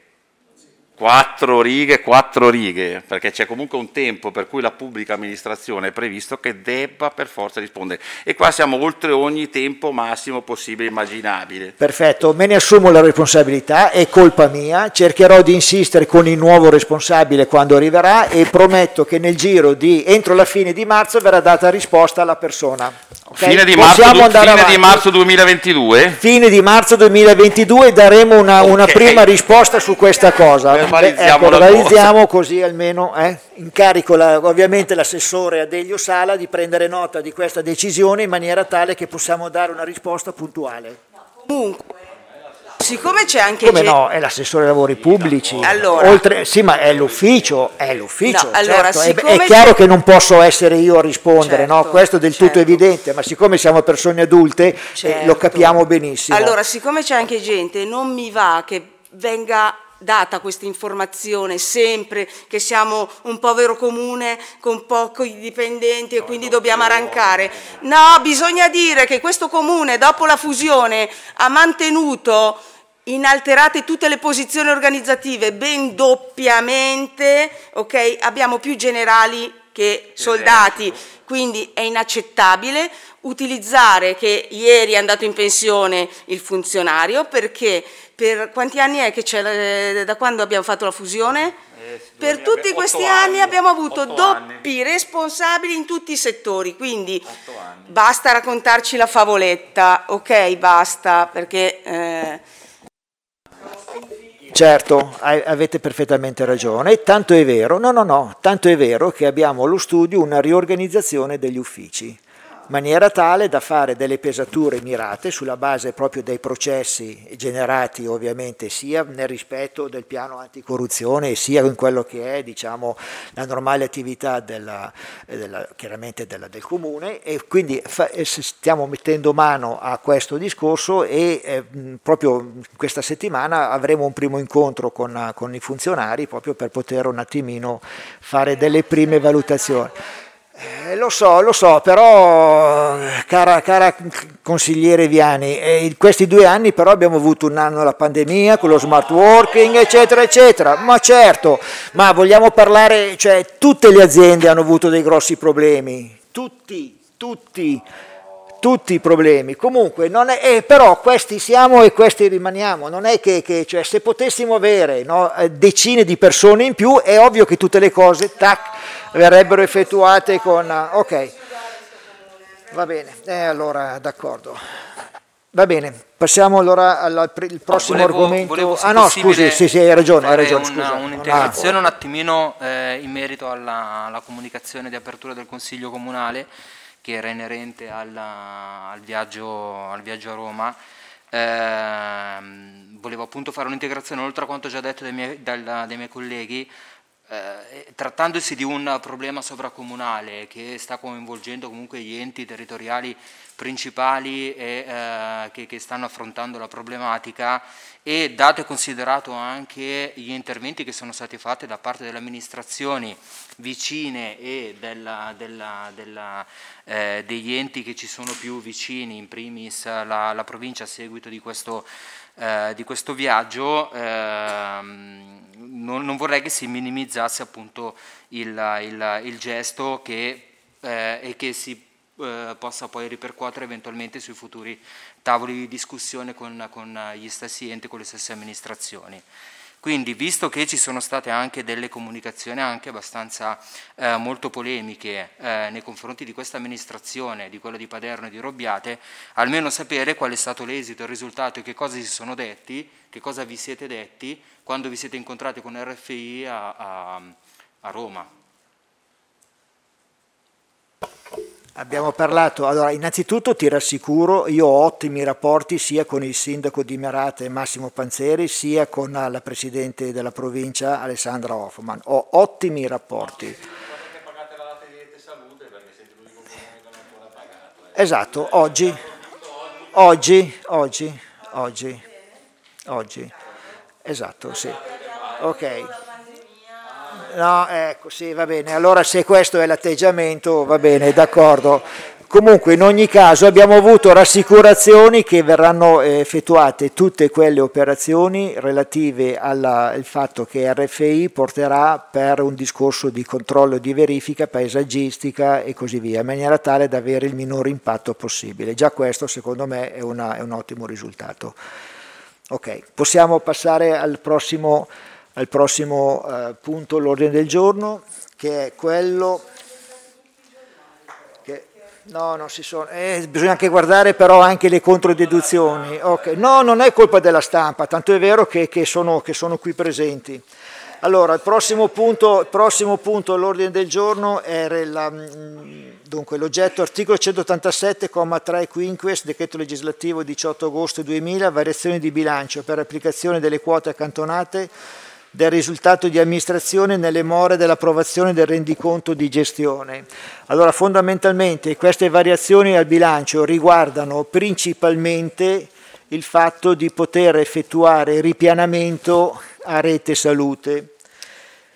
perché c'è comunque un tempo per cui la pubblica amministrazione è previsto che debba per forza rispondere, e qua siamo oltre ogni tempo massimo possibile immaginabile. Perfetto, me ne assumo la responsabilità, è colpa mia, cercherò di insistere con il nuovo responsabile quando arriverà e prometto che nel giro entro la fine di marzo verrà data risposta alla persona. Okay? Fine di marzo 2022? Fine di marzo 2022 daremo una prima risposta su questa cosa. Verbalizziamo così almeno incarico ovviamente l'assessore Adelio Sala di prendere nota di questa decisione in maniera tale che possiamo dare una risposta puntuale. Comunque, siccome c'è anche no, è l'assessore ai lavori pubblici. Allora, sì, ma è l'ufficio. No, allora, certo. È chiaro che non posso essere io a rispondere, no? Questo è del tutto evidente, ma siccome siamo persone adulte lo capiamo benissimo. Allora, siccome c'è anche gente, non mi va che venga data questa informazione sempre che siamo un povero comune con pochi dipendenti e quindi dobbiamo arrancare. No, bisogna dire che questo comune dopo la fusione ha mantenuto inalterate tutte le posizioni organizzative, ben doppiamente, ok? Abbiamo più generali che soldati, quindi è inaccettabile utilizzare che ieri è andato in pensione il funzionario, perché per quanti anni è che c'è, da quando abbiamo fatto la fusione? Per tutti questi anni abbiamo avuto doppi responsabili in tutti i settori, quindi basta raccontarci la favoletta, ok? Basta, perché... Certo, avete perfettamente ragione, tanto è vero, tanto è vero che abbiamo allo studio una riorganizzazione degli uffici, in maniera tale da fare delle pesature mirate sulla base proprio dei processi generati ovviamente sia nel rispetto del piano anticorruzione sia in quello che è, diciamo, la normale attività chiaramente del comune, e quindi stiamo mettendo mano a questo discorso e proprio questa settimana avremo un primo incontro con i funzionari proprio per poter un attimino fare delle prime valutazioni. Lo so, però cara consigliere Viani, questi 2 anni però abbiamo avuto un anno la pandemia con lo smart working eccetera eccetera, ma certo, ma vogliamo parlare, cioè tutte le aziende hanno avuto dei grossi problemi, tutti i problemi, comunque non è, però questi siamo e questi rimaniamo, non è che cioè, se potessimo avere decine di persone in più è ovvio che tutte le cose verrebbero effettuate con... ok, va bene, allora d'accordo, va bene, passiamo allora al prossimo argomento. Scusi, sì, hai ragione, scusa. Un'integrazione un attimino in merito alla comunicazione di apertura del Consiglio Comunale, che era inerente al viaggio a Roma. Volevo appunto fare un'integrazione oltre a quanto già detto dai miei colleghi, trattandosi di un problema sovracomunale che sta coinvolgendo comunque gli enti territoriali principali che stanno affrontando la problematica, e dato e considerato anche gli interventi che sono stati fatti da parte delle amministrazioni vicine e degli enti che ci sono più vicini, in primis la provincia a seguito di questo viaggio, non vorrei che si minimizzasse appunto il gesto e che si possa poi ripercuotere eventualmente sui futuri tavoli di discussione con gli stessi enti, con le stesse amministrazioni. Quindi, visto che ci sono state anche delle comunicazioni anche abbastanza molto polemiche nei confronti di questa amministrazione, di quella di Paderno e di Robbiate, almeno sapere qual è stato l'esito, il risultato e che cosa si sono detti, che cosa vi siete detti quando vi siete incontrati con RFI a Roma. Abbiamo parlato, allora innanzitutto ti rassicuro, io ho ottimi rapporti sia con il sindaco di Merate Massimo Panzeri sia con la presidente della provincia Alessandra Hoffman, ho ottimi rapporti. Esatto, oggi, esatto, sì, ok. No, ecco, sì, va bene, allora se questo è l'atteggiamento va bene, d'accordo. Comunque in ogni caso abbiamo avuto rassicurazioni che verranno effettuate tutte quelle operazioni relative al fatto che RFI porterà per un discorso di controllo e di verifica paesaggistica e così via, in maniera tale da avere il minore impatto possibile. Già questo secondo me è un ottimo risultato. Ok, possiamo passare al prossimo punto all'ordine del giorno, che è quello che non si sono, bisogna anche guardare però anche le controdeduzioni. Okay. No, non è colpa della stampa, tanto è vero che sono qui presenti. Allora, il prossimo punto all'ordine del giorno è dunque l'oggetto articolo 187,3 quinquies, decreto legislativo 18 agosto 2000, variazioni di bilancio per applicazione delle quote accantonate del risultato di amministrazione nelle more dell'approvazione del rendiconto di gestione. Allora, fondamentalmente queste variazioni al bilancio riguardano principalmente il fatto di poter effettuare ripianamento a rete salute.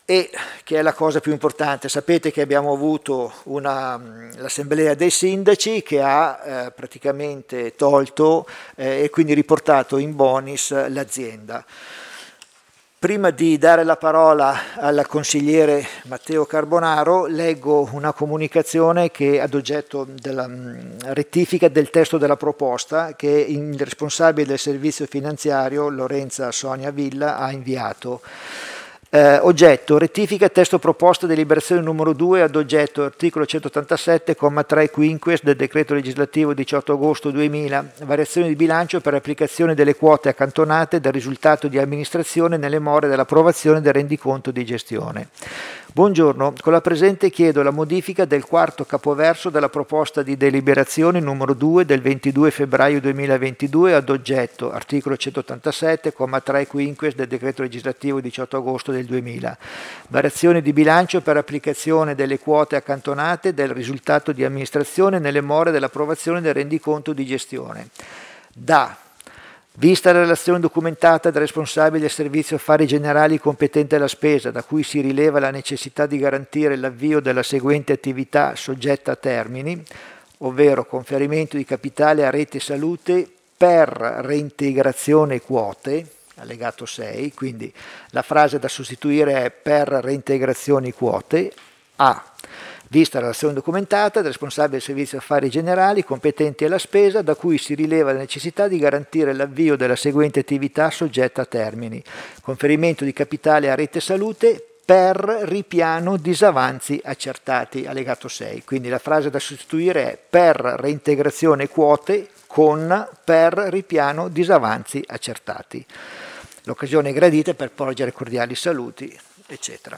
e che è la cosa più importante. Sapete che abbiamo avuto l'assemblea dei sindaci che ha praticamente tolto e quindi riportato in bonis l'azienda. Prima di dare la parola al consigliere Matteo Carbonaro, leggo una comunicazione che ad oggetto della rettifica del testo della proposta che il responsabile del servizio finanziario, Lorenza Sonia Villa, ha inviato. Oggetto, rettifica testo proposta deliberazione numero 2 ad oggetto articolo 187,3 quinquies del decreto legislativo 18 agosto 2000, variazione di bilancio per applicazione delle quote accantonate del risultato di amministrazione nelle more dell'approvazione del rendiconto di gestione. Buongiorno, con la presente chiedo la modifica del quarto capoverso della proposta di deliberazione numero 2 del 22 febbraio 2022 ad oggetto articolo 187,3 quinquies del decreto legislativo 18 agosto del 2000. Variazione di bilancio per applicazione delle quote accantonate del risultato di amministrazione nelle more dell'approvazione del rendiconto di gestione. Vista la relazione documentata del responsabile del servizio affari generali competente alla spesa, da cui si rileva la necessità di garantire l'avvio della seguente attività soggetta a termini, ovvero conferimento di capitale a Rete Salute per reintegrazione quote, allegato 6, quindi la frase da sostituire è per reintegrazioni quote, vista la relazione documentata del responsabile del servizio affari generali competenti alla spesa, da cui si rileva la necessità di garantire l'avvio della seguente attività soggetta a termini: conferimento di capitale a Rete Salute per ripiano disavanzi accertati, allegato 6. Quindi la frase da sostituire è per reintegrazione quote con per ripiano disavanzi accertati. L'occasione è gradita per porgere cordiali saluti, eccetera.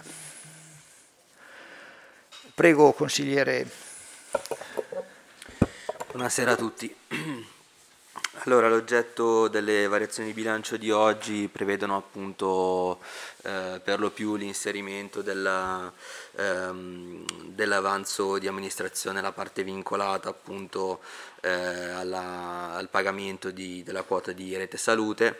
Prego, consigliere. Buonasera a tutti. Allora, l'oggetto delle variazioni di bilancio di oggi prevedono appunto per lo più l'inserimento dell'avanzo di amministrazione, la parte vincolata appunto al pagamento della quota di Rete Salute,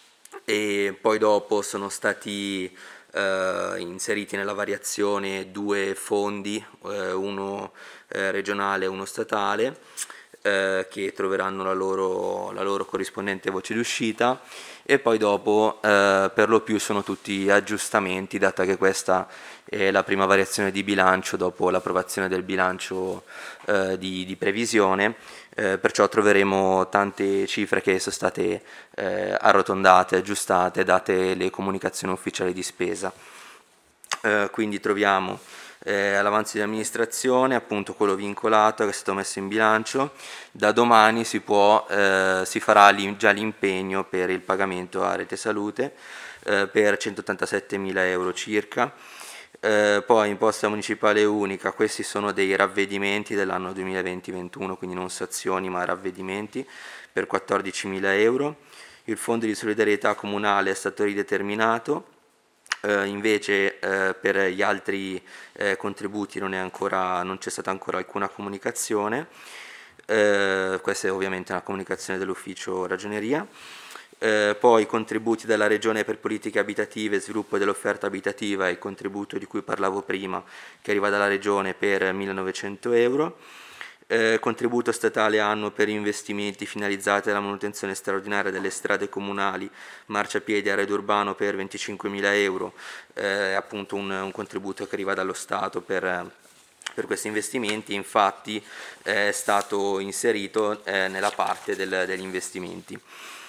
e poi dopo sono stati inseriti nella variazione due fondi, uno regionale e uno statale, che troveranno la loro corrispondente voce d'uscita, e poi dopo per lo più sono tutti aggiustamenti, data che questa è la prima variazione di bilancio dopo l'approvazione del bilancio di previsione, perciò troveremo tante cifre che sono state arrotondate, aggiustate, date le comunicazioni ufficiali di spesa. Quindi troviamo all'avanzo di amministrazione appunto quello vincolato che è stato messo in bilancio. Da domani si farà già l'impegno per il pagamento a Rete Salute per 187.000 euro circa. Poi imposta municipale unica, questi sono dei ravvedimenti dell'anno 2020-21, quindi non sanzioni ma ravvedimenti per 14.000 euro. Il fondo di solidarietà comunale è stato rideterminato. Invece per gli altri contributi non c'è stata ancora alcuna comunicazione, questa è ovviamente una comunicazione dell'ufficio ragioneria. Poi i contributi della Regione per politiche abitative e sviluppo dell'offerta abitativa, il contributo di cui parlavo prima che arriva dalla Regione per 1.900 euro. Contributo statale annuo per investimenti finalizzati alla manutenzione straordinaria delle strade comunali, marciapiedi e arredo urbano per 25.000 euro, appunto un contributo che arriva dallo Stato per questi investimenti. Infatti è stato inserito nella parte degli investimenti.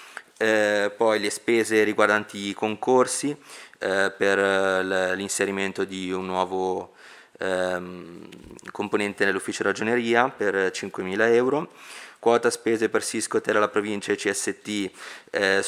Poi le spese riguardanti i concorsi per l'inserimento di un nuovo componente nell'ufficio ragioneria per 5.000 euro. Quota spese per Siscoter alla provincia e CST è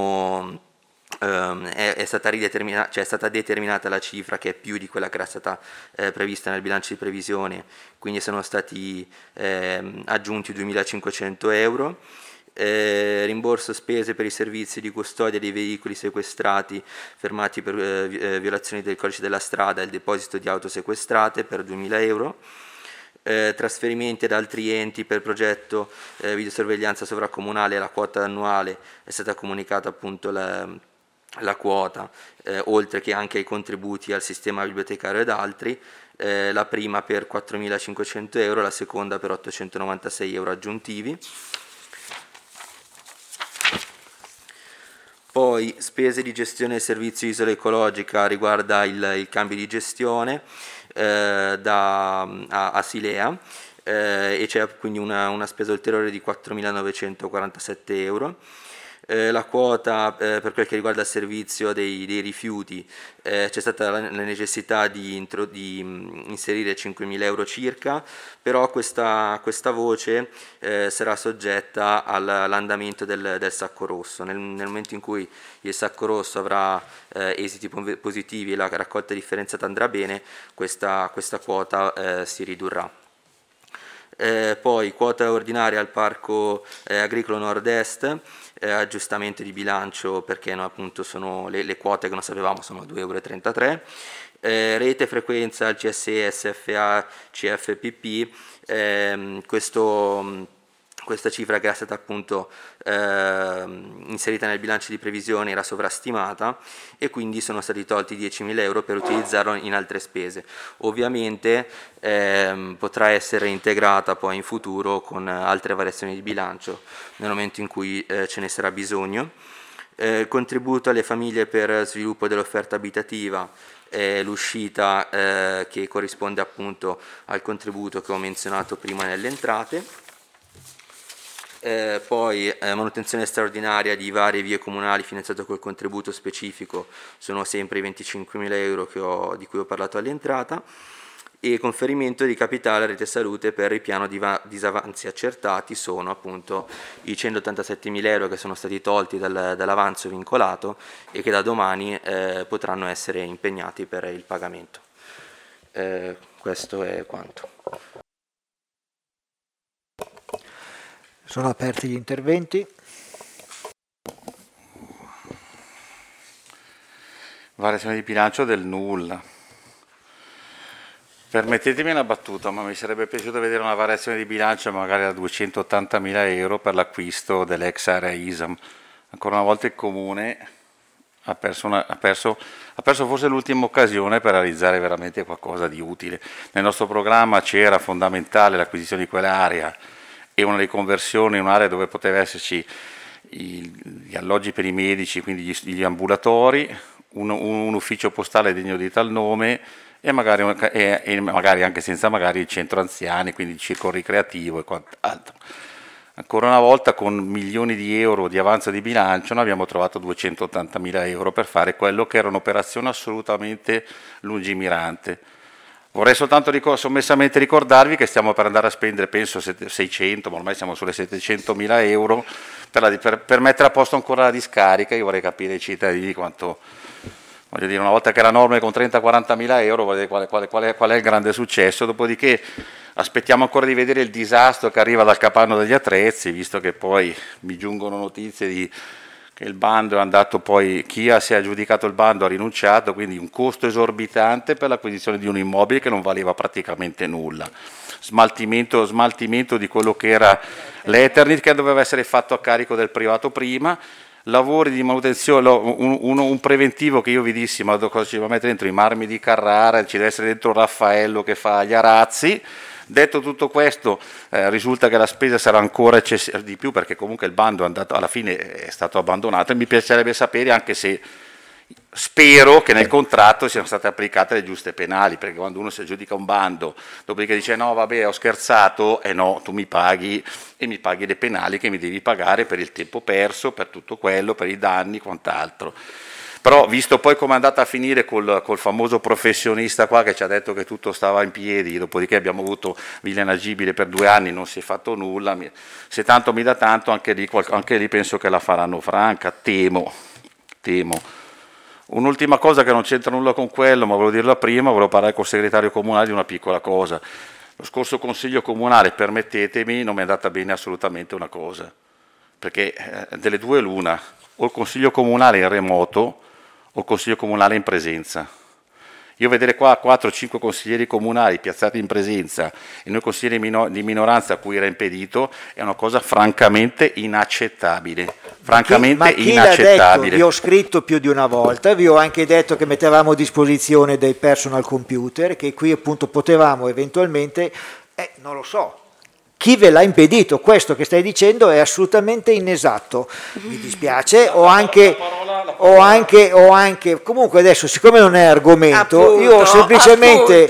stata determinata la cifra che è più di quella che era stata prevista nel bilancio di previsione, quindi sono stati aggiunti 2.500 euro. Rimborso spese per i servizi di custodia dei veicoli sequestrati fermati per violazioni del codice della strada e il deposito di auto sequestrate per 2.000 euro. Trasferimenti ad altri enti per progetto videosorveglianza sovracomunale, la quota annuale è stata comunicata appunto la quota, oltre che anche ai contributi al sistema bibliotecario ed altri, la prima per 4.500 euro, la seconda per 896 euro aggiuntivi. Poi spese di gestione del servizio isola ecologica riguarda il cambio di gestione a Silea, e c'è quindi una spesa ulteriore di 4.947 euro. La quota per quel che riguarda il servizio dei rifiuti, c'è stata la necessità di inserire 5.000 euro circa, però questa voce sarà soggetta all'andamento del sacco rosso. Nel momento in cui il sacco rosso avrà esiti positivi e la raccolta differenziata andrà bene, questa quota si ridurrà. Poi quota ordinaria al Parco Agricolo Nord-Est, aggiustamento di bilancio perché appunto sono le quote che non sapevamo sono 2,33 euro. Rete frequenza al CSE, SFA, CFPP, questa cifra che era stata appunto inserita nel bilancio di previsione era sovrastimata e quindi sono stati tolti 10.000 euro per utilizzarlo in altre spese. Ovviamente potrà essere integrata poi in futuro con altre variazioni di bilancio nel momento in cui ce ne sarà bisogno. Contributo alle famiglie per sviluppo dell'offerta abitativa, l'uscita che corrisponde appunto al contributo che ho menzionato prima nelle entrate. Poi manutenzione straordinaria di varie vie comunali finanziato col contributo specifico sono sempre i 25.000 euro di cui ho parlato all'entrata, e conferimento di capitale a Rete Salute per il piano di disavanzi accertati sono appunto i 187.000 euro che sono stati tolti dall'avanzo vincolato e che da domani potranno essere impegnati per il pagamento. Questo è quanto. Sono aperti gli interventi. Variazione di bilancio del nulla. Permettetemi una battuta, ma mi sarebbe piaciuto vedere una variazione di bilancio magari a 280.000 euro per l'acquisto dell'ex area ISAM. Ancora una volta il Comune ha perso forse l'ultima occasione per realizzare veramente qualcosa di utile. Nel nostro programma c'era fondamentale l'acquisizione di quell'area e una riconversione in un'area dove poteva esserci gli alloggi per i medici, quindi gli ambulatori, un ufficio postale degno di tal nome e magari anche senza magari il centro anziani, quindi il circo ricreativo e quant'altro. Ancora una volta con milioni di euro di avanzo di bilancio noi abbiamo trovato 280.000 euro per fare quello che era un'operazione assolutamente lungimirante. Vorrei soltanto sommessamente ricordarvi che stiamo per andare a spendere, penso, 600, ma ormai siamo sulle 700.000 euro per mettere a posto ancora la discarica. Io vorrei capire ai cittadini quanto, voglio dire, una volta che la norma è con 30-40.000 euro, qual è il grande successo, dopodiché aspettiamo ancora di vedere il disastro che arriva dal capanno degli attrezzi, visto che poi mi giungono notizie che il bando è andato poi, chi si è aggiudicato il bando ha rinunciato, quindi un costo esorbitante per l'acquisizione di un immobile che non valeva praticamente nulla. Smaltimento di quello che era l'Eternit che doveva essere fatto a carico del privato prima, lavori di manutenzione, un preventivo che io vi dissi, ma cosa ci va a mettere dentro? I marmi di Carrara, ci deve essere dentro Raffaello che fa gli arazzi. Detto tutto questo, risulta che la spesa sarà ancora di più perché comunque il bando è andato, alla fine è stato abbandonato e mi piacerebbe sapere, anche se spero che nel contratto siano state applicate le giuste penali, perché quando uno si aggiudica un bando, dopodiché dice no vabbè ho scherzato, no, tu mi paghi e mi paghi le penali che mi devi pagare per il tempo perso, per tutto quello, per i danni, quant'altro. Però visto poi come è andata a finire col famoso professionista qua che ci ha detto che tutto stava in piedi, dopodiché abbiamo avuto Villa Agibile per 2 anni, non si è fatto nulla, se tanto mi dà tanto anche lì penso che la faranno franca, temo. Un'ultima cosa che non c'entra nulla con quello, ma volevo dirla prima, volevo parlare col segretario comunale di una piccola cosa. Lo scorso consiglio comunale, permettetemi, non mi è andata bene assolutamente una cosa, perché delle due l'una, o il consiglio comunale in remoto, o il consiglio comunale in presenza. Io vedere qua 4-5 consiglieri comunali piazzati in presenza e noi consiglieri di minoranza a cui era impedito è una cosa francamente inaccettabile. Ma chi l'ha detto? Vi ho scritto più di una volta, vi ho anche detto che mettevamo a disposizione dei personal computer, che qui appunto potevamo eventualmente, non lo so, chi ve l'ha impedito? Questo che stai dicendo è assolutamente inesatto, mi dispiace, ho anche, comunque adesso siccome non è argomento, appunto, io ho semplicemente,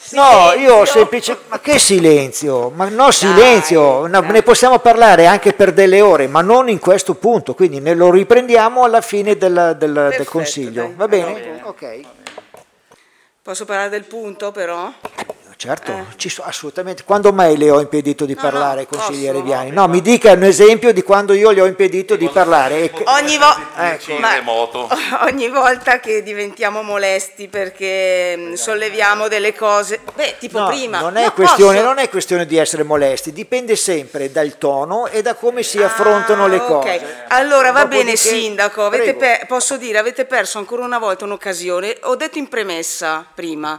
ma che silenzio, ma no silenzio, ne possiamo parlare anche per delle ore, ma non in questo punto, quindi ne lo riprendiamo alla fine del Consiglio, dai, va bene? Ok. Posso parlare del punto però? Certo, assolutamente. Quando mai le ho impedito di parlare, consigliere Viani? No, mi dica un esempio di quando io le ho impedito di parlare. Ogni volta che diventiamo molesti perché solleviamo delle cose, tipo prima. Non è questione di essere molesti, dipende sempre dal tono e da come si affrontano le cose. Allora va bene, Sindaco, posso dire, avete perso ancora una volta un'occasione. Ho detto in premessa prima,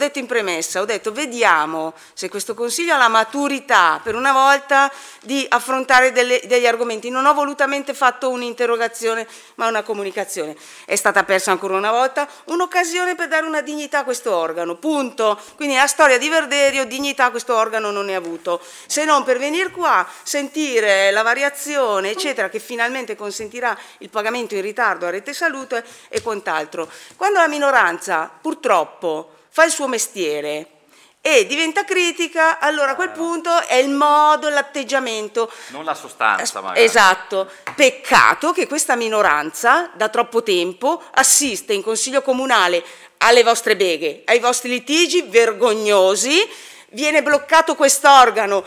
ho detto vediamo se questo Consiglio ha la maturità per una volta di affrontare degli argomenti. Non ho volutamente fatto un'interrogazione ma una comunicazione. È stata persa ancora una volta un'occasione per dare una dignità a questo organo, punto. Quindi la storia di Verderio dignità questo organo non ne ha avuto, se non per venire qua, sentire la variazione eccetera che finalmente consentirà il pagamento in ritardo a Rete Salute e quant'altro. Quando la minoranza purtroppo fa il suo mestiere e diventa critica, allora a quel punto è il modo, l'atteggiamento. Non la sostanza, magari. Esatto. Peccato che questa minoranza da troppo tempo assiste in Consiglio Comunale alle vostre beghe, ai vostri litigi vergognosi, viene bloccato quest'organo,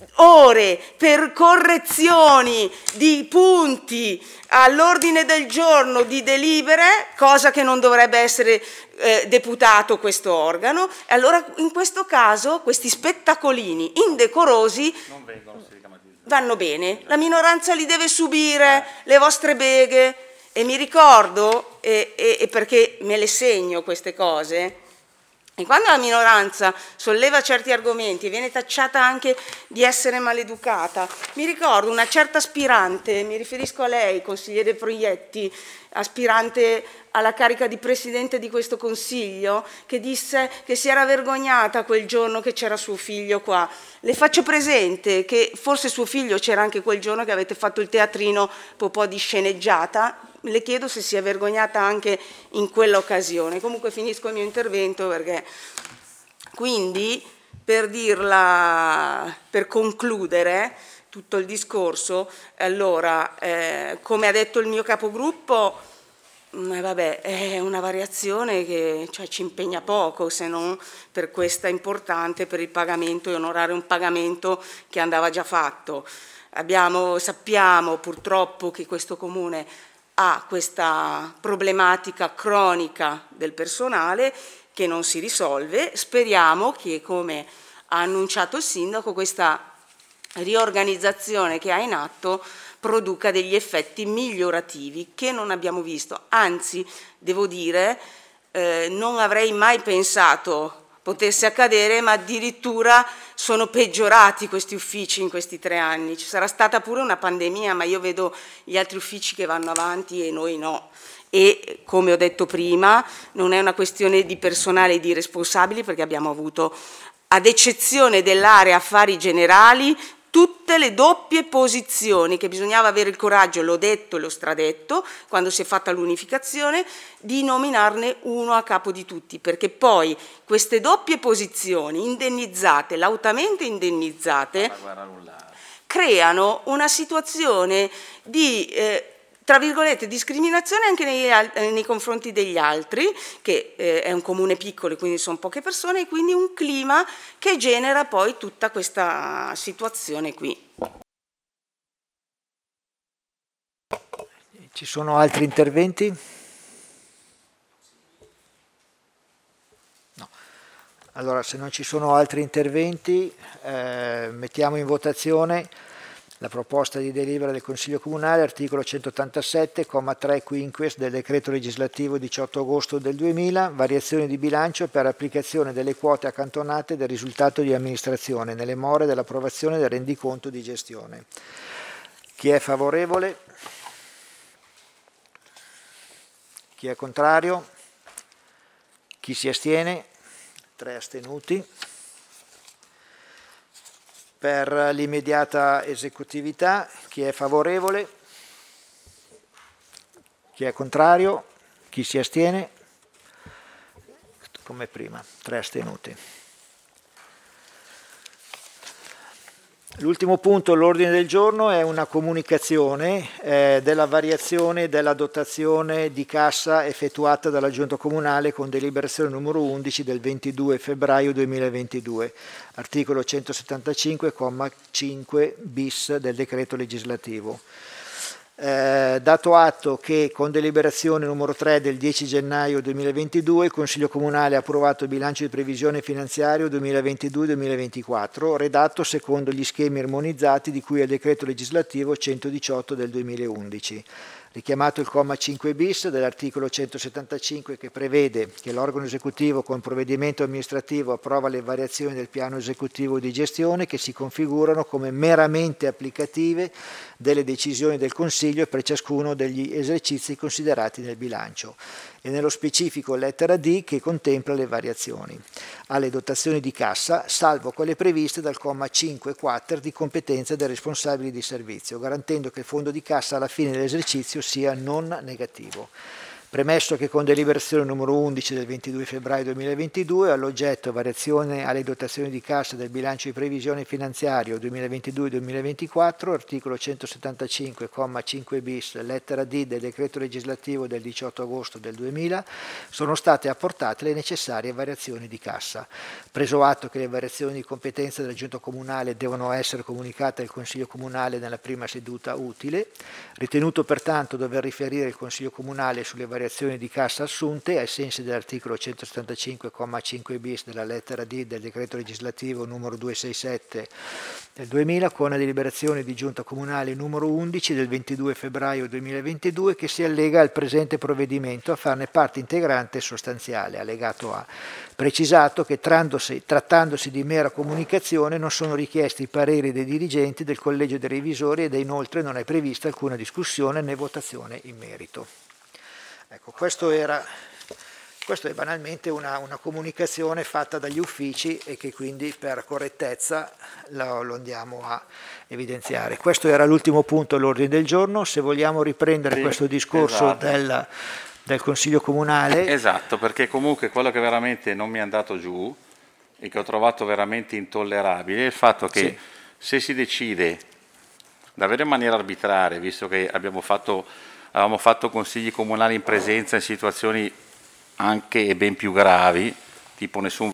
ore per correzioni di punti all'ordine del giorno di delibere, cosa che non dovrebbe essere deputato questo organo. E allora in questo caso questi spettacolini indecorosi non vengono vanno bene, la minoranza li deve subire, le vostre beghe. E mi ricordo, perché me le segno queste cose, e quando la minoranza solleva certi argomenti e viene tacciata anche di essere maleducata, mi ricordo una certa aspirante, mi riferisco a lei, consigliere Proietti, aspirante alla carica di presidente di questo Consiglio, che disse che si era vergognata quel giorno che c'era suo figlio qua. Le faccio presente che forse suo figlio c'era anche quel giorno che avete fatto il teatrino po' di sceneggiata. Le chiedo se si è vergognata anche in quell'occasione. Comunque finisco il mio intervento perché quindi per concludere tutto il discorso, allora come ha detto il mio capogruppo, è una variazione che ci impegna poco, se non per questa importante per il pagamento e onorare un pagamento che andava già fatto. Sappiamo purtroppo che questo Comune ha questa problematica cronica del personale che non si risolve. Speriamo che, come ha annunciato il Sindaco, questa riorganizzazione che ha in atto produca degli effetti migliorativi che non abbiamo visto. Anzi, devo dire, non avrei mai pensato potesse accadere, ma addirittura sono peggiorati questi uffici in questi 3 anni. Ci sarà stata pure una pandemia, ma io vedo gli altri uffici che vanno avanti e noi no. E come ho detto prima, non è una questione di personale e di responsabili, perché abbiamo avuto, ad eccezione dell'area affari generali, tutte le doppie posizioni che bisognava avere il coraggio, l'ho detto e l'ho stradetto, quando si è fatta l'unificazione, di nominarne uno a capo di tutti, perché poi queste doppie posizioni indennizzate, lautamente indennizzate, creano una situazione di tra virgolette discriminazione anche nei confronti degli altri, che è un comune piccolo, quindi sono poche persone, e quindi un clima che genera poi tutta questa situazione qui. Ci sono altri interventi? No. Allora, se non ci sono altri interventi, mettiamo in votazione La proposta di delibera del Consiglio Comunale, articolo 187, comma 3 quinquies del decreto legislativo 18 agosto del 2000, variazioni di bilancio per applicazione delle quote accantonate del risultato di amministrazione nelle more dell'approvazione del rendiconto di gestione. Chi è favorevole? Chi è contrario? Chi si astiene? 3 astenuti. Per l'immediata esecutività, chi è favorevole? Chi è contrario? Chi si astiene? Come prima, 3 astenuti. L'ultimo punto all'ordine del giorno è una comunicazione della variazione della dotazione di cassa effettuata dalla Giunta Comunale con deliberazione numero 11 del 22 febbraio 2022, articolo 175,5 bis del decreto legislativo. Dato atto che con deliberazione numero 3 del 10 gennaio 2022 il Consiglio Comunale ha approvato il bilancio di previsione finanziario 2022-2024 redatto secondo gli schemi armonizzati di cui al decreto legislativo 118 del 2011. Richiamato il comma 5 bis dell'articolo 175 che prevede che l'organo esecutivo con provvedimento amministrativo approva le variazioni del piano esecutivo di gestione che si configurano come meramente applicative delle decisioni del Consiglio per ciascuno degli esercizi considerati nel bilancio e nello specifico lettera D che contempla le variazioni alle dotazioni di cassa, salvo quelle previste dal comma 5 quater di competenza dei responsabili di servizio, garantendo che il fondo di cassa alla fine dell'esercizio sia non negativo. Premesso che con deliberazione numero 11 del 22 febbraio 2022 all'oggetto variazione alle dotazioni di cassa del bilancio di previsione finanziario 2022-2024, articolo 175,5 bis, lettera D del decreto legislativo del 18 agosto del 2000, sono state apportate le necessarie variazioni di cassa. Preso atto che le variazioni di competenza della Giunta Comunale devono essere comunicate al Consiglio Comunale nella prima seduta utile, ritenuto pertanto dover riferire il Consiglio Comunale sulle variazioni di cassa assunte ai sensi dell'articolo 175,5 bis della lettera D del decreto legislativo numero 267 del 2000 con la deliberazione di Giunta Comunale numero 11 del 22 febbraio 2022 che si allega al presente provvedimento a farne parte integrante e sostanziale, allegato A. Precisato che trattandosi di mera comunicazione non sono richiesti i pareri dei dirigenti del Collegio dei Revisori ed inoltre non è prevista alcuna discussione né votazione in merito. Ecco, questo è banalmente una comunicazione fatta dagli uffici e che quindi per correttezza lo andiamo a evidenziare. Questo era l'ultimo punto all'ordine del giorno. Se vogliamo riprendere questo discorso del Consiglio Comunale. Esatto, perché comunque quello che veramente non mi è andato giù e che ho trovato veramente intollerabile è il fatto che se si decide davvero in maniera arbitraria, visto che avevamo fatto consigli comunali in presenza in situazioni anche ben più gravi, tipo nessun